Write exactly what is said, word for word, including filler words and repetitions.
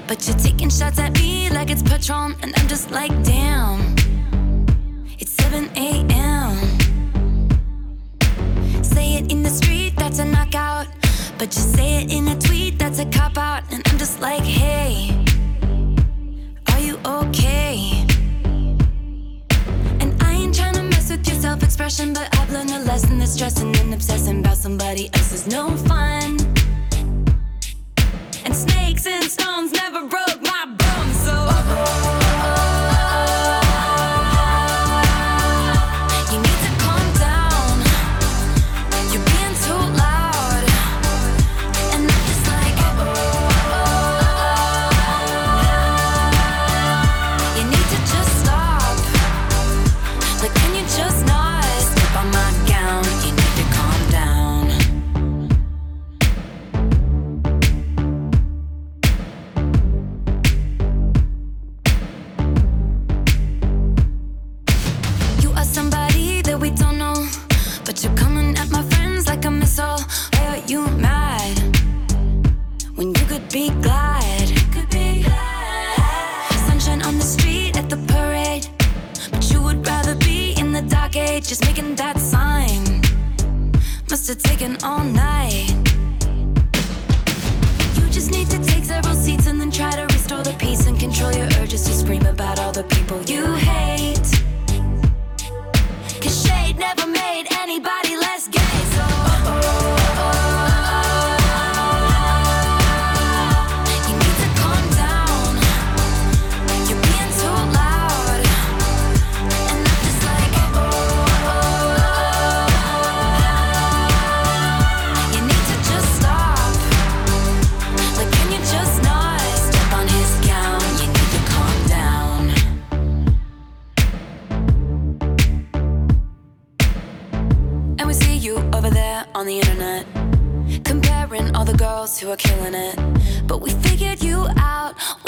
But you're taking shots at me like it's Patron, and I'm just like, damn, it's seven a m Say it in the street, that's a knockout. But you say it in a tweet, that's a cop-out. And I'm just like, hey, are you okay? And I ain't tryna mess with your self-expression, but I've learned a lesson that stressing and obsessing about somebody else is no fun. And snakes and stones never broke my bones, so you need to calm down. You're being too loud. And I'm just like, you need to just stop. Like, can you just not step on my gown? You need to calm down. Somebody that we don't know, but you're coming at my friends like a missile. Why are you mad when you could be glad? Could be glad. Sunshine on the street at the parade, but you would rather be in the dark age, just making that sign. Must have taken all night. You just need to take several seats and then try to restore the peace and control your urges to scream about all the people you hate. Cause shade never made anybody less gay, so you need to calm down. You're being too loud. And I'm just like, you need to just stop. Like, can you just not step on his gown? You need to calm down. And we see you over there on the internet, comparing all the girls who are killing it. But we figured you out